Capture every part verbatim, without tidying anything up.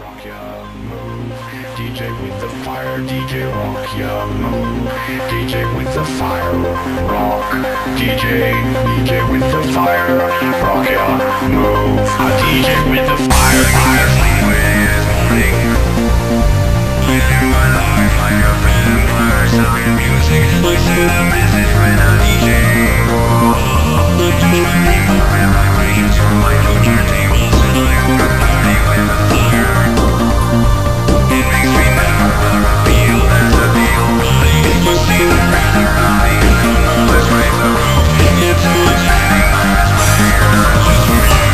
rock ya, move. D J with the fire, D J rock ya, move. D J with the fire, rock. D J, D J with the fire, rock ya, move. A D J with the fire, fire, fire. Morning. Living my life like a vampire, selling music. I send a message when I D J. I touch my people and vibrations from my two turntables, and I go to party with the fire. It makes me never ever feel there's a deal body. You see the red around me, come on, let's raise the roof. It's so exciting, my respirators are just for you.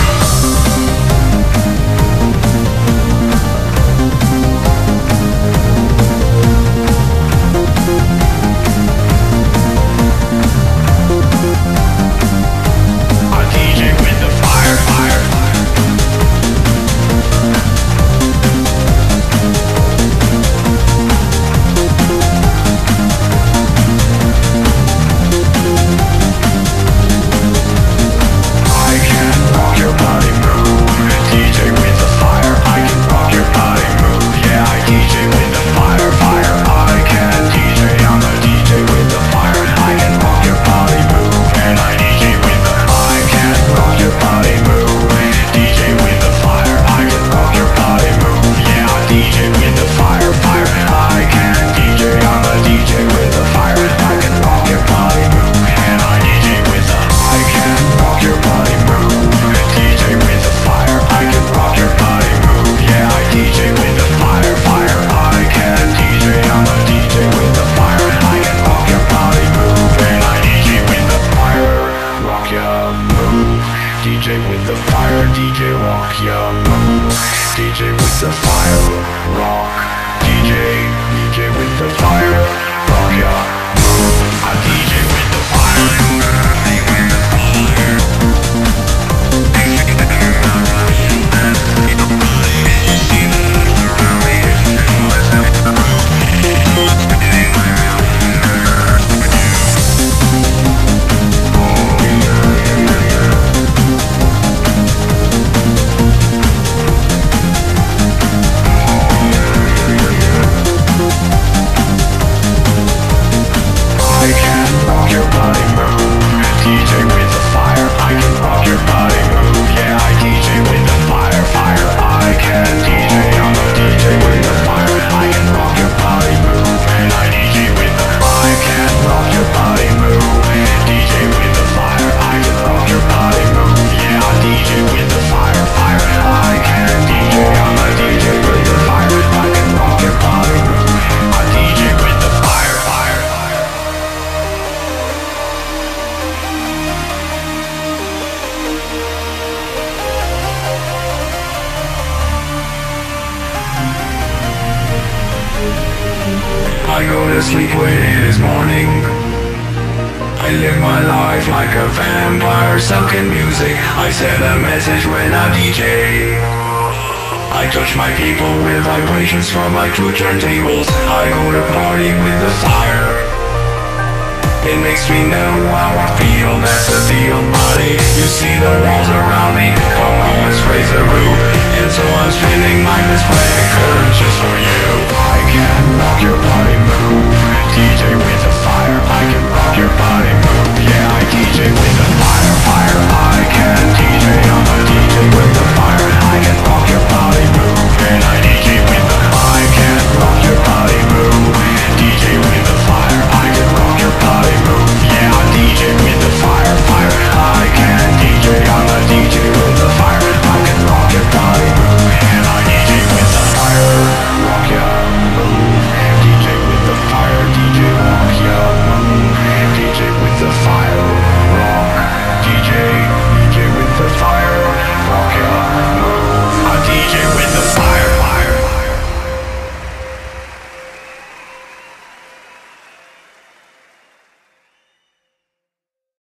I go to sleep when it is morning. I live my life like a vampire, sunk in music. I send a message when I D J. I touch my people with vibrations from my two turntables. I go to party with the fire. It makes me know how I feel, that's the deal, buddy. You see the walls around me, come on, let's